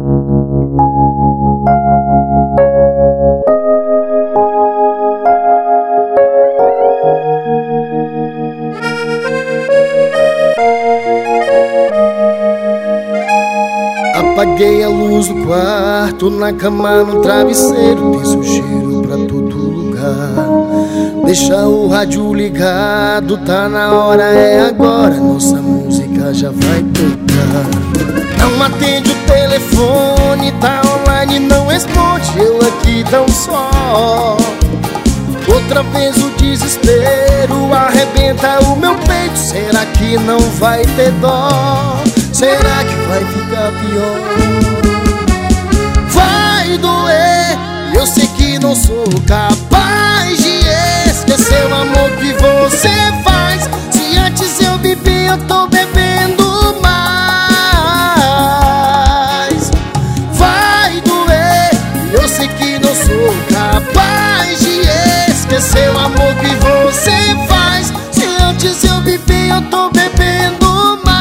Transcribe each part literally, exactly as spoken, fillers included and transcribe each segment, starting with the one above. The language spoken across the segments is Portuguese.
Apaguei a luz do quarto, na cama, no travesseiro, tem sujeiro pra todo lugar. Deixa o rádio ligado, tá na hora, é agora, nossa música já vai tocar. Não atende o telefone, tá online, não responde, eu aqui tão só. Outra vez o desespero arrebenta o meu peito, será que não vai ter dó? Será que vai ficar pior? Vai doer, eu sei que não sou capaz de esquecer o amor que você faz. Se antes eu bebi, eu tô bebendo mais. Vai doer, eu sei que não sou capaz de esquecer o amor que você faz. Se antes eu bebi, eu tô bebendo mais.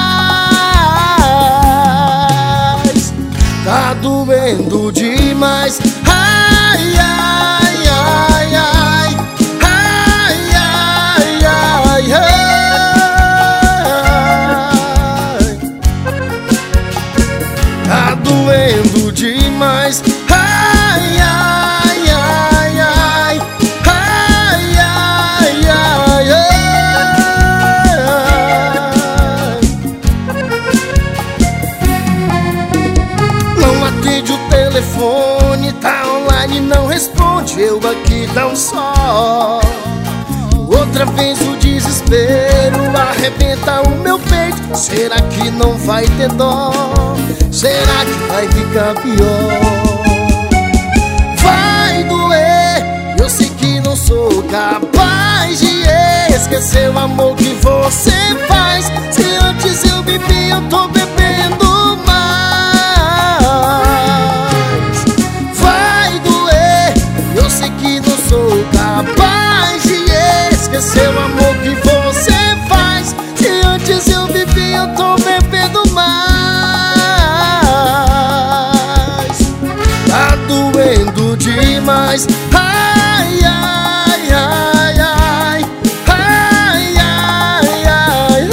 Tá doendo demais. Ai, ai, ai, ai. Ai, ai, ai, ai. Tá doendo demais. Ai, ai, ai, ai. Ai, ai, ai, ai. Não atende o telefone, tá online, não responde, eu aqui tão só. Outra vez o desespero arrebenta o meu peito, será que não vai ter dó? Será que vai ficar pior? Vai doer, eu sei que não sou capaz de esquecer o amor que você faz. Se antes eu bebi, eu tô bebendo mais. Vai doer, eu sei que não sou capaz de esquecer o amor que você faz. Se antes eu bebi, eu tô bebendo mais. Tá doendo demais. Ai, ai, ai, ai. Ai, ai, ai,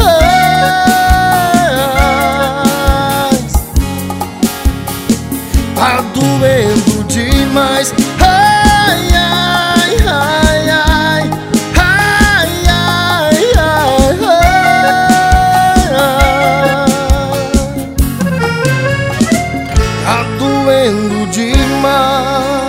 ai. Tá doendo demais. Ai, ai, ai, ai. Ai, ai, ai, ai. Tá doendo demais.